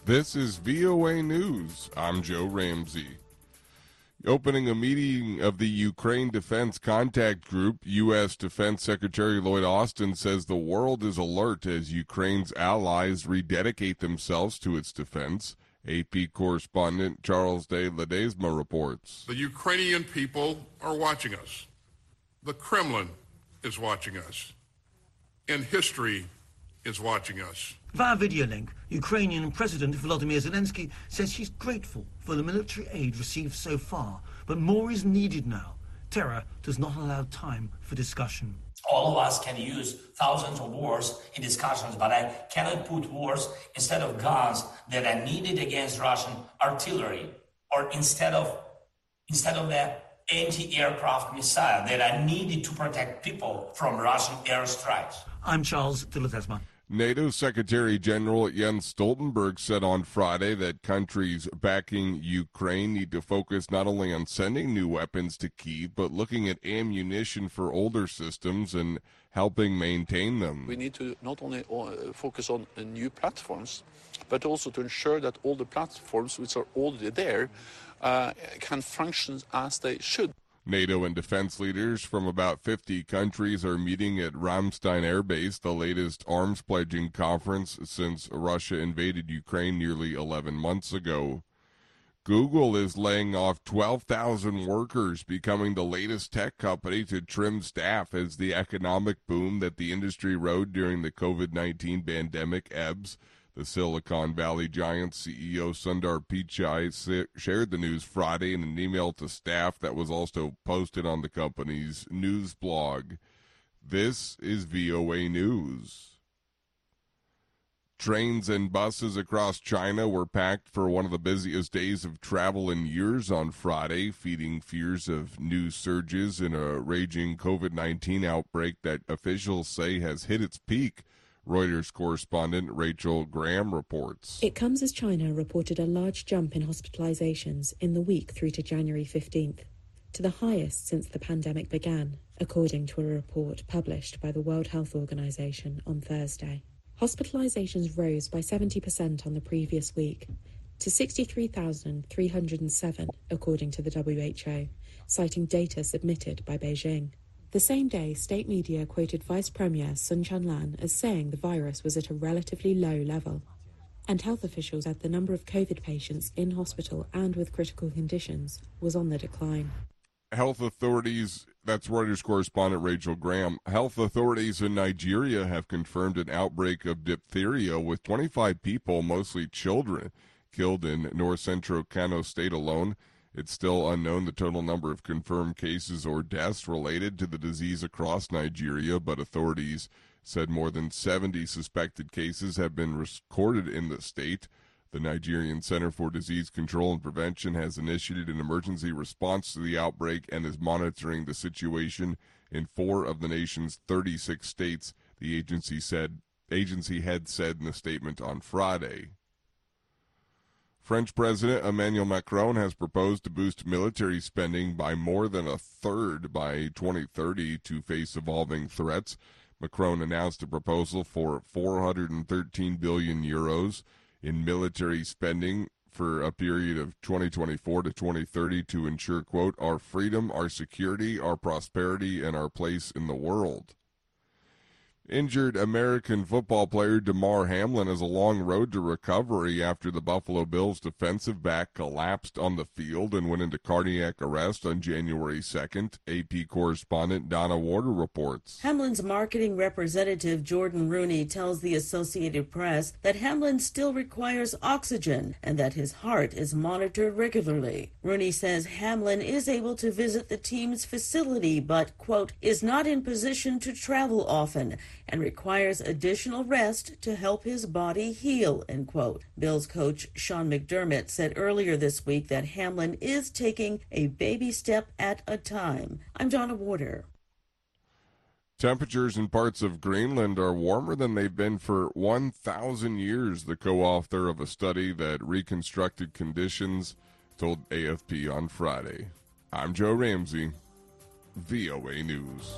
This is VOA News. I'm Joe Ramsey. Opening a meeting of the Ukraine Defense Contact Group, U.S. Defense Secretary Lloyd Austin says the world is alert as Ukraine's allies rededicate themselves to its defense. AP correspondent Charles de Ledesma reports. The Ukrainian people are watching us. The Kremlin is watching us. And history is watching us. Via video link, Ukrainian President Volodymyr Zelensky says he's grateful for the military aid received so far, but more is needed now. Terror does not allow time for discussion. All of us can use thousands of words in discussions, but I cannot put words instead of guns that are needed against Russian artillery, or instead of the anti-aircraft missile that are needed to protect people from Russian airstrikes. I'm Charles de Ledesma. NATO Secretary General Jens Stoltenberg said on Friday that countries backing Ukraine need to focus not only on sending new weapons to Kyiv, but looking at ammunition for older systems and helping maintain them. We need to not only focus on new platforms, but also to ensure that all the platforms which are already there can function as they should. NATO and defense leaders from about 50 countries are meeting at Ramstein Air Base, the latest arms pledging conference since Russia invaded Ukraine nearly 11 months ago. Google is laying off 12,000 workers, becoming the latest tech company to trim staff as the economic boom that the industry rode during the COVID-19 pandemic ebbs. The Silicon Valley giant CEO Sundar Pichai shared the news Friday in an email to staff that was also posted on the company's news blog. This is VOA News. Trains and buses across China were packed for one of the busiest days of travel in years on Friday, feeding fears of new surges in a raging COVID-19 outbreak that officials say has hit its peak. Reuters correspondent Rachel Graham reports. It comes as China reported a large jump in hospitalizations in the week through to January 15th, to the highest since the pandemic began, according to a report published by the World Health Organization on Thursday. Hospitalizations rose by 70% on the previous week, to 63,307, according to the WHO, citing data submitted by Beijing. The same day, state media quoted Vice Premier Sun Chanlan as saying the virus was at a relatively low level. And health officials said the number of COVID patients in hospital and with critical conditions was on the decline. Health authorities, that's Reuters correspondent Rachel Graham. Health authorities in Nigeria have confirmed an outbreak of diphtheria with 25 people, mostly children, killed in north central Kano state alone. It's still unknown the total number of confirmed cases or deaths related to the disease across Nigeria, but authorities said more than 70 suspected cases have been recorded in the state. The Nigerian Center for Disease Control and Prevention has initiated an emergency response to the outbreak and is monitoring the situation in 4 of the nation's 36 states, the agency had said in a statement on Friday. French President Emmanuel Macron has proposed to boost military spending by more than a third by 2030 to face evolving threats. Macron announced a proposal for 413 billion euros in military spending for a period of 2024 to 2030 to ensure, quote, our freedom, our security, our prosperity, and our place in the world. Injured American football player Damar Hamlin has a long road to recovery after the Buffalo Bills defensive back collapsed on the field and went into cardiac arrest on January 2nd. AP correspondent Donna Warder reports. Hamlin's marketing representative Jordan Rooney tells the Associated Press that Hamlin still requires oxygen and that his heart is monitored regularly. Rooney says Hamlin is able to visit the team's facility but, quote, is not in position to travel often and requires additional rest to help his body heal, end quote. Bills coach Sean McDermott said earlier this week that Hamlin is taking a baby step at a time. I'm Donna Warder. Temperatures in parts of Greenland are warmer than they've been for 1,000 years, the co-author of a study that reconstructed conditions told AFP on Friday. I'm Joe Ramsey, VOA News.